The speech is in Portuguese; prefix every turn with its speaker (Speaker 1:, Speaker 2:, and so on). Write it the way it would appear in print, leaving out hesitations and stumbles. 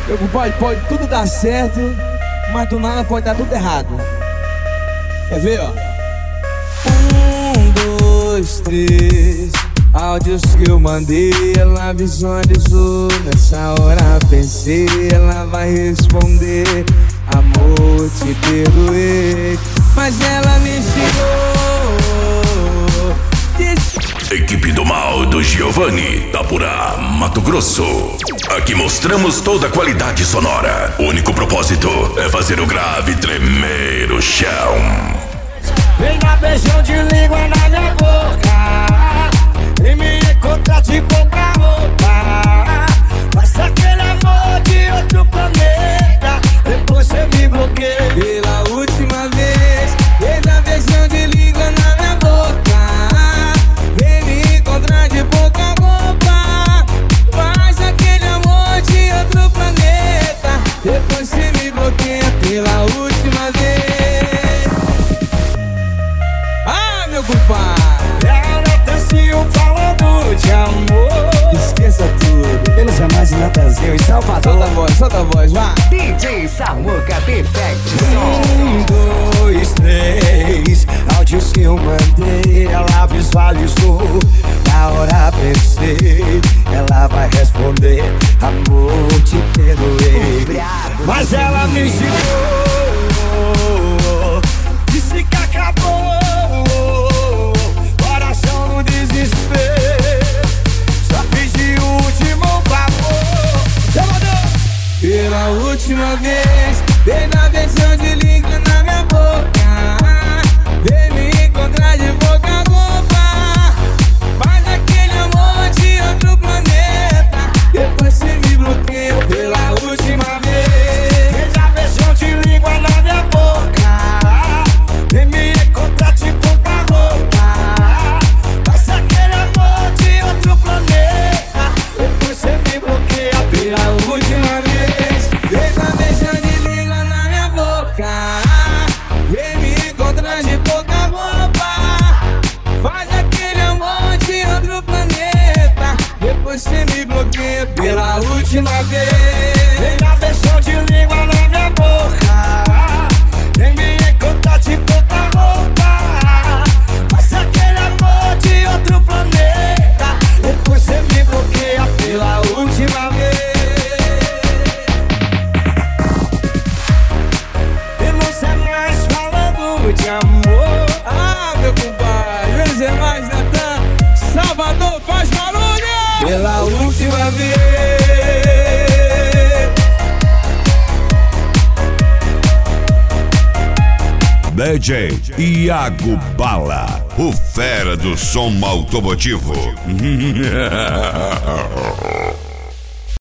Speaker 1: Meu compadre, pode tudo dar certo, mas do nada pode dar tudo errado. Quer ver, ó? 1, 2, 3. Áudios que eu mandei, ela visualizou. Nessa hora pensei, ela vai responder: amor, te perdoei. Mas ela me xingou.
Speaker 2: Equipe do Mal do Giovanni, Tapurá, Mato Grosso. Aqui mostramos toda a qualidade sonora. O único propósito é fazer o grave tremer o chão.
Speaker 3: Vem dar beijão de língua na minha boca e me encontrar de pouca roupa. Faz aquele amor de outro planeta, depois você me bloqueia.
Speaker 1: Pela última vez, vem dar beijão de língua na minha boca, vem me encontrar de pouca roupa. Faz aquele amor de outro planeta, depois você me bloqueia. Pela última vez. Ah, meu compadre,
Speaker 3: falando de amor,
Speaker 1: esqueça tudo.
Speaker 3: Pelos jamais de Natanzinho em Salvador.
Speaker 1: Solta a voz, vá.
Speaker 3: DJ Samuca Perfect Som. 1, 2, 3. Áudios que eu mandei, ela visualizou. Na hora pensei, ela vai responder: amor, te perdoei. Mas ela me xingou, disse que acabou.
Speaker 1: Pela última vez, vem dar beijão de língua na minha boca, vem me encontrar de boca a boca. Faz aquele amor de outro planeta, depois você me bloqueia. Pela última vez,
Speaker 3: vem dar beijão de língua na minha boca, vem me encontrar de boca a boca. Faz aquele amor de outro planeta, depois você me bloqueia.
Speaker 1: Pela última vez, vem dar beijão de língua na minha boca, vem me encontrar de pouca roupa. Faz aquele amor de outro planeta, depois você me bloqueia. Pela última vez,
Speaker 3: vem dar beijão de língua na minha boca, vem me encontrar de pouca roupa. Faz aquele amor de outro planeta, depois você me bloqueia.
Speaker 1: pela última vez.
Speaker 3: De amor.
Speaker 1: Ah, meu compadre, menos é mais, Natan. Salvador, faz barulho! Pela última vez.
Speaker 2: DJ Iago Bala, o fera do som automotivo.